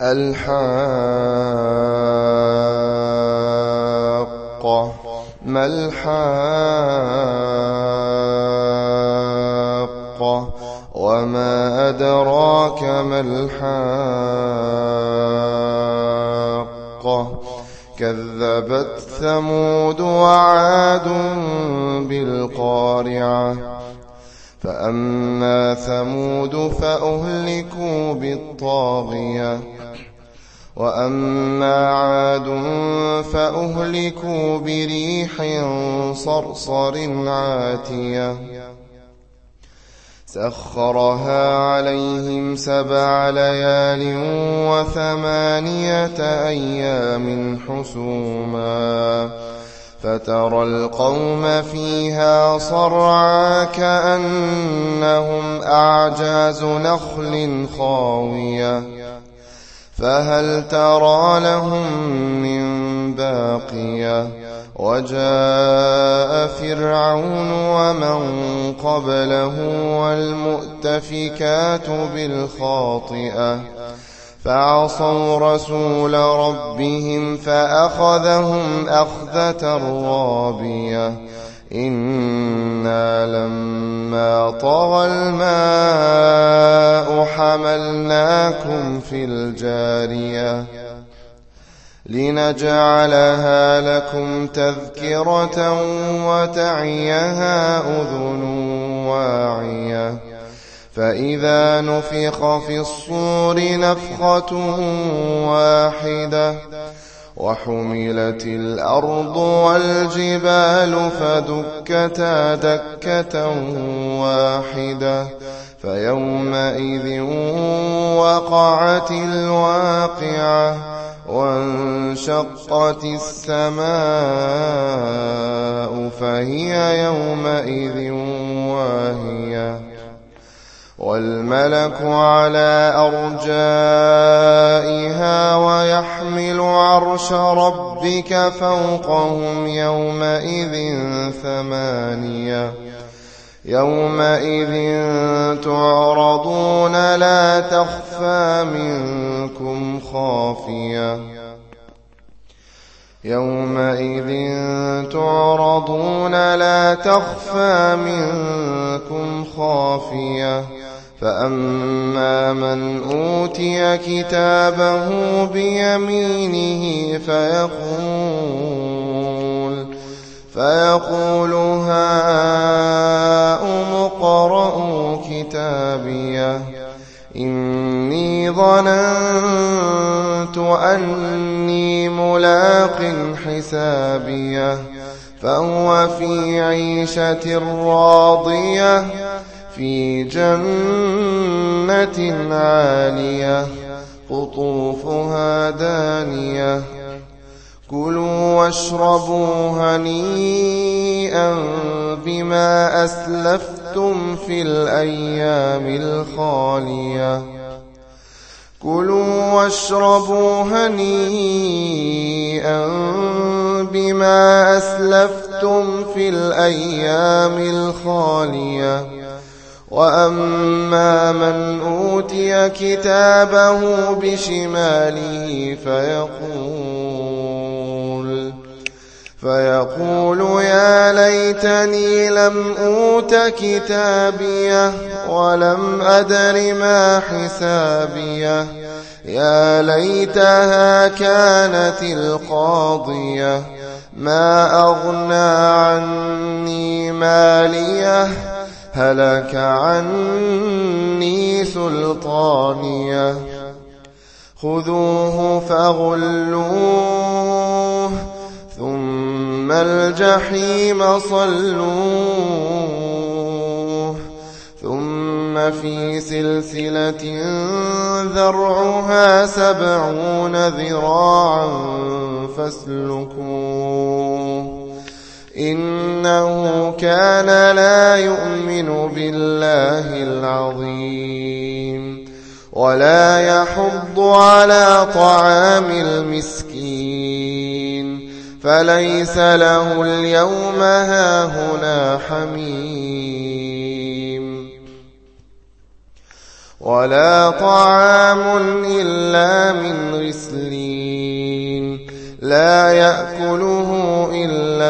الحاقة ما الحاقة وما أدراك ما الحاقة كذبت ثمود وعاد بالقارعة فأما ثمود فأهلكوا بالطاغية وأما عاد فأهلكوا بريح صرصر عاتية سخرها عليهم 7 ليال و8 أيام حسوما فترى القوم فيها صرعا كأنهم أعجاز نخل خاوية فهل ترى لهم من باقية وجاء فرعون ومن قبله والمؤتفكات بالخاطئة فعصوا رسول ربهم فأخذهم أخذة رابية إنا لما طغى الماء حملناكم في الجارية لنجعلها لكم تذكرة وتعيها أذن واعية فإذا نفخ في الصور نفخة واحدة وحملت الأرض والجبال فدكتا دكة واحدة فيومئذ وقعت الواقعة وانشقت السماء فهي يومئذ واهية والملك على أرجائها ويحمل عرش ربك فوقهم يومئذ 8 يومئذ تعرضون لا تخفى منكم خافية يومئذ تعرضون لا تخفى منكم خافية فأما من أوتي كتابه بيمينه فيقول هاؤم اقرءوا كتابيه إني ظننت أني ملاق حسابيه فهو في عيشة راضية في جنة عالية قطوفها دانية كلوا واشربوا هنيئا بما أسلفتم في الأيام الخالية كلوا واشربوا هنيئا بما أسلفتم في الأيام الخالية وأما من أوتي كتابه بشماله فيقول يا ليتني لم أوت كتابيه ولم أدر ما حسابيه يا ليتها كانت القاضية ما أغنى عني ماليه هلك عني سلطانيه خذوه فغلوه ثم الجحيم صلوه ثم في سلسلة ذرعها 70 ذراعا فاسلكوه إنه كان لا يؤمن بالله العظيم ولا يحض على طعام المسكين فليس له اليوم هاهنا حميم ولا طعام إلا من غسلين لا يأكله إلا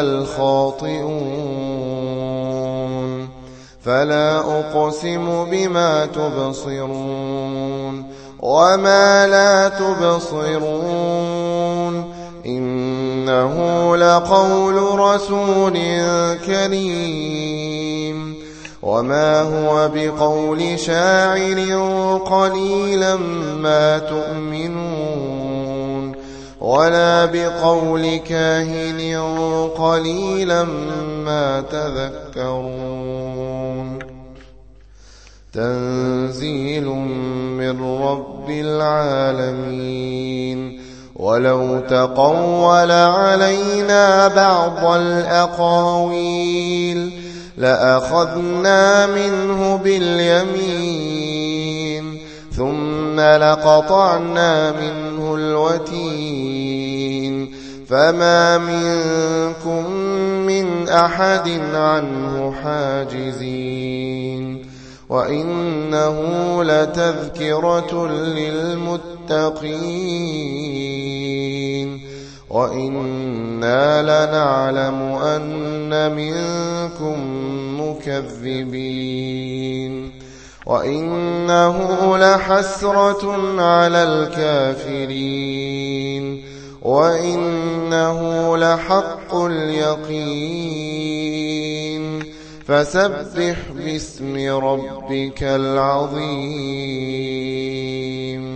الخاطئون فلا أقسم بما تبصرون وما لا تبصرون إنه لقول رسول كريم وما هو بقول شاعر قليلا ما تؤمنون ولا بقول كاهن قليلا ما تذكرون تنزيل من رب العالمين ولو تقول علينا بعض الأقاويل لأخذنا منه باليمين ثم لقطعنا منه الوتين فما منكم من أحد عنه حاجزين وإنه لتذكرة للمتقين وإنا لنعلم أن منكم مكذبين وإنه لحسرة على الكافرين وإنه لحق اليقين فسبح باسم ربك العظيم